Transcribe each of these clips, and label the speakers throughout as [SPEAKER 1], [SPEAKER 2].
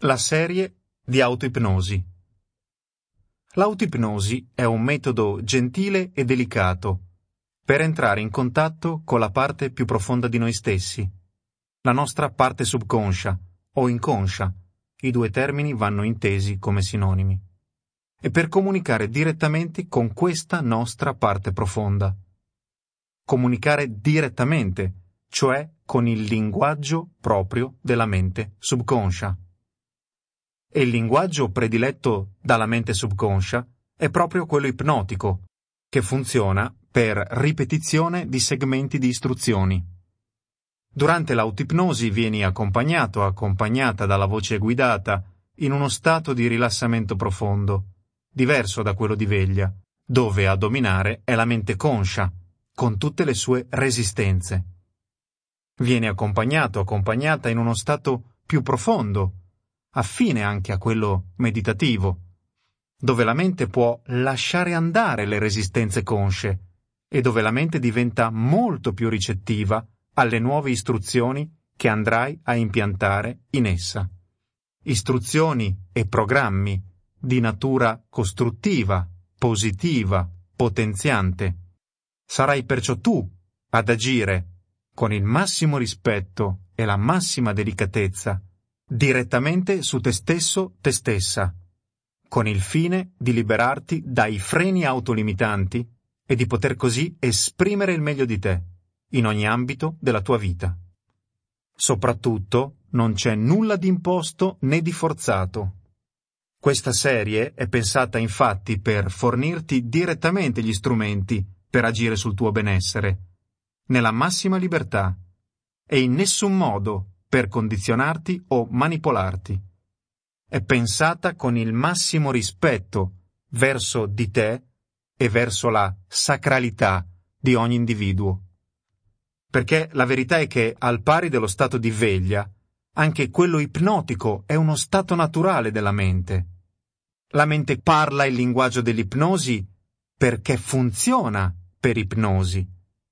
[SPEAKER 1] La serie di autoipnosi. L'autoipnosi è un metodo gentile e delicato per entrare in contatto con la parte più profonda di noi stessi, la nostra parte subconscia o inconscia, i due termini vanno intesi come sinonimi, e per comunicare direttamente con questa nostra parte profonda. Comunicare direttamente, cioè con il linguaggio proprio della mente subconscia. E il linguaggio prediletto dalla mente subconscia è proprio quello ipnotico, che funziona per ripetizione di segmenti di istruzioni. Durante l'autoipnosi vieni accompagnata dalla voce guidata in uno stato di rilassamento profondo, diverso da quello di veglia, dove a dominare è la mente conscia, con tutte le sue resistenze. Vieni accompagnata in uno stato più profondo, affine anche a quello meditativo, dove la mente può lasciare andare le resistenze consce e dove la mente diventa molto più ricettiva alle nuove istruzioni che andrai a impiantare in essa. Istruzioni e programmi di natura costruttiva, positiva, potenziante. Sarai perciò tu ad agire con il massimo rispetto e la massima delicatezza direttamente su te stesso, te stessa, con il fine di liberarti dai freni autolimitanti e di poter così esprimere il meglio di te, in ogni ambito della tua vita. Soprattutto, non c'è nulla di imposto né di forzato. Questa serie è pensata infatti per fornirti direttamente gli strumenti per agire sul tuo benessere, nella massima libertà, e in nessun modo per condizionarti o manipolarti. È pensata con il massimo rispetto verso di te e verso la sacralità di ogni individuo. Perché la verità è che, al pari dello stato di veglia, anche quello ipnotico è uno stato naturale della mente. La mente parla il linguaggio dell'ipnosi perché funziona per ipnosi.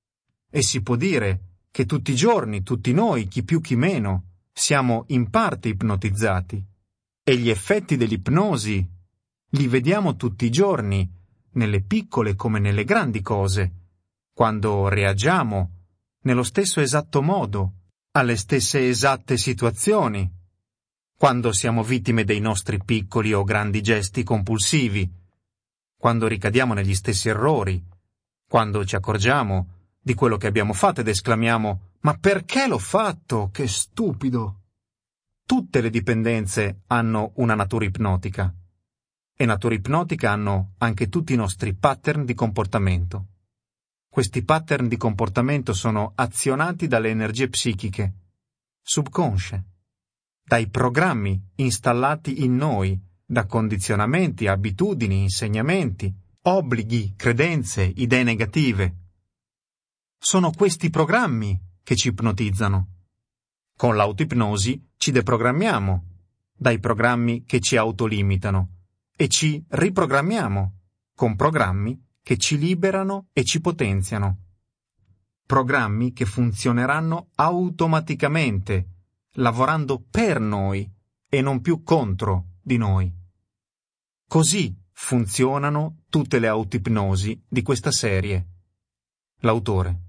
[SPEAKER 1] E si può dire che tutti i giorni, tutti noi, chi più chi meno, siamo in parte ipnotizzati. E gli effetti dell'ipnosi li vediamo tutti i giorni, nelle piccole come nelle grandi cose, quando reagiamo nello stesso esatto modo, alle stesse esatte situazioni, quando siamo vittime dei nostri piccoli o grandi gesti compulsivi, quando ricadiamo negli stessi errori, quando ci accorgiamo di quello che abbiamo fatto ed esclamiamo «Ma perché l'ho fatto? Che stupido!» Tutte le dipendenze hanno una natura ipnotica, e natura ipnotica hanno anche tutti i nostri pattern di comportamento. Questi pattern di comportamento sono azionati dalle energie psichiche, subconsce, dai programmi installati in noi, da condizionamenti, abitudini, insegnamenti, obblighi, credenze, idee negative. Sono questi programmi che ci ipnotizzano. Con l'autoipnosi ci deprogrammiamo dai programmi che ci autolimitano e ci riprogrammiamo con programmi che ci liberano e ci potenziano. Programmi che funzioneranno automaticamente, lavorando per noi e non più contro di noi. Così funzionano tutte le autoipnosi di questa serie. L'autore.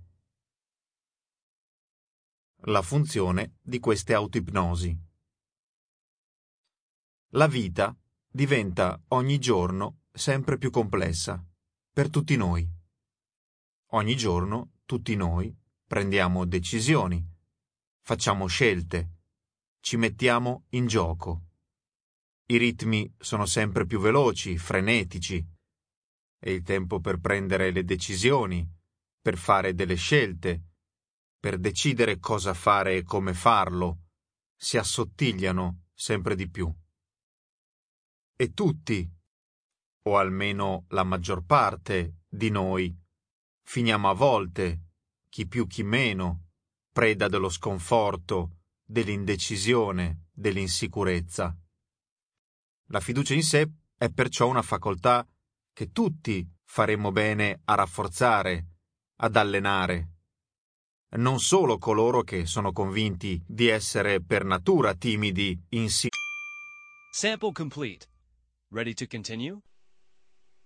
[SPEAKER 1] La funzione di queste autoipnosi. La vita diventa ogni giorno sempre più complessa per tutti noi. Ogni giorno tutti noi prendiamo decisioni, facciamo scelte, ci mettiamo in gioco. I ritmi sono sempre più veloci, frenetici, e il tempo per prendere le decisioni, per fare delle scelte, per decidere cosa fare e come farlo, si assottigliano sempre di più. E tutti, o almeno la maggior parte di noi, finiamo a volte, chi più chi meno, preda dello sconforto, dell'indecisione, dell'insicurezza. La fiducia in sé è perciò una facoltà che tutti faremmo bene a rafforzare, ad allenare. Non solo coloro che sono convinti di essere per natura timidi, insicuri.
[SPEAKER 2] Sample complete. Ready to continue?